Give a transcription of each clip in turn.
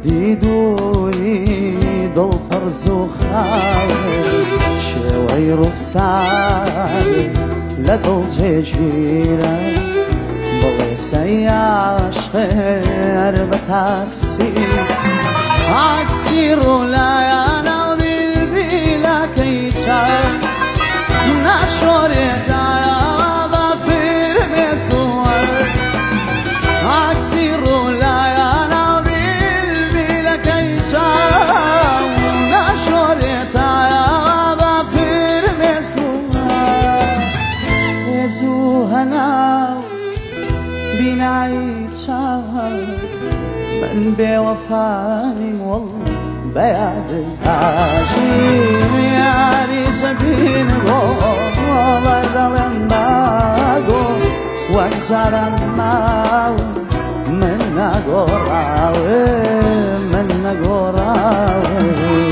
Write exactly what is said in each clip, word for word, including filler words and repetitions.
دیدونی دڵ پەرز و خاوێ شێوەی ڕوخسارێ لە دڵ جێگیرە بڵێ سەیاشقێر بە تاکسی تاکسی ڕوولایانە و بیلبیلەکەی چاو ناشۆرێ جارە بە پیر بێسووە تاکسی ڕوولایانە و بیلبیلەکەی چاو ناشۆرێ جارە بە پیر بێسووە هێزوو هەناو بینایی چاو من بێوەفانیم وەڵڵ بەیادت ئاژیم یاری زەبین بۆ بەردەڵێم باگۆ وەک جاران ماوم من نەگۆڕاوم من نەگۆڕاوم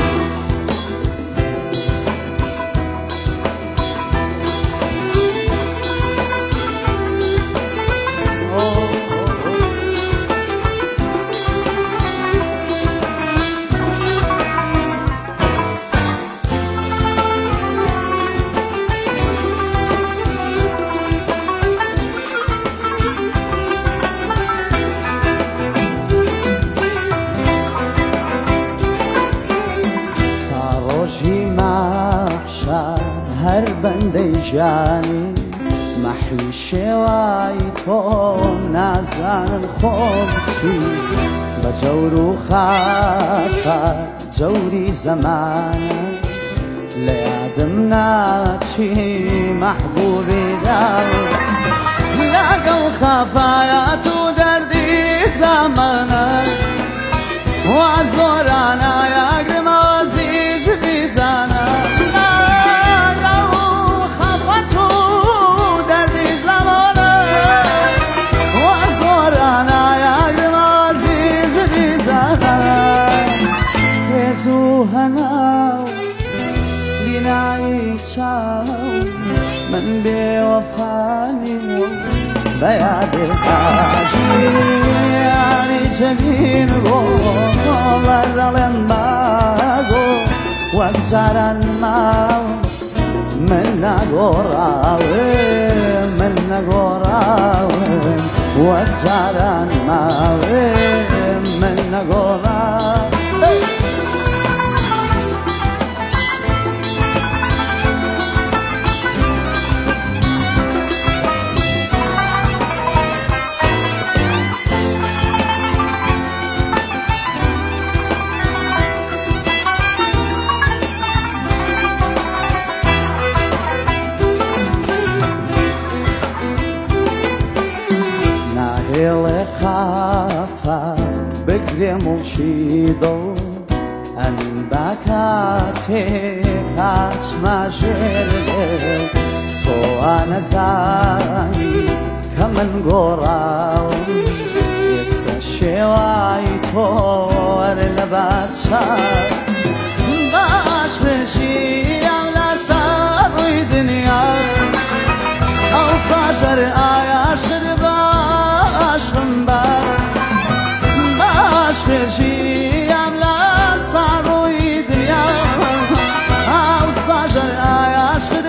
هەر بەندەی ژیانی مەحوی شێوای تۆ نازانم خۆم چی بە جەور و خاتە جەوری زەمانە لە یادم ناچی مەحبوبی داو لەگەڵ خەفایەت و دەردی زەمانە وا زۆرانە یاگرمەوە زیز بیزانە من بێوەفانیم بەیادت ئاژیم یاری جەبین بۆ بەردەڵێم باگۆ وەک جاران ماوم من نەگۆڕاوم من نەگۆڕاوم وەک جاران ماوم من نەگۆڕاوم هێڵێ خافە بگرێم و چیدڵ ئەن با کاتێک کاچمە ژێر تۆ وانەزانی کە من گۆڕاوم ئێستا شێوای تۆ وەرە لە بادشار باش بژیم لەسەر ڕووی دنیا ئەو ساژەر ئایاشتر بژیم لەسەر ڕووی دنیا ئەو ساژەر ئایاشتر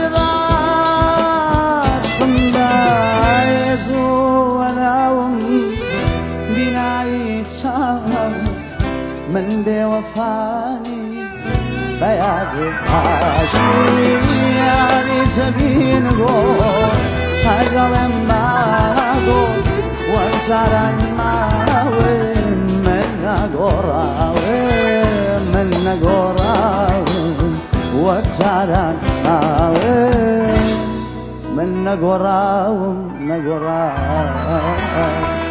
باشم بەهێزوو وەناوم بینایی چاوم من بێوەفانی بەیادت ئاژیم یاری جەبین بۆ هەردەڵێم باگۆ وەک جاران ماوم من نەگۆڕاوم من نەگۆڕاوم وەک جاران ماوم من نەگۆڕاوم نەگۆڕاوم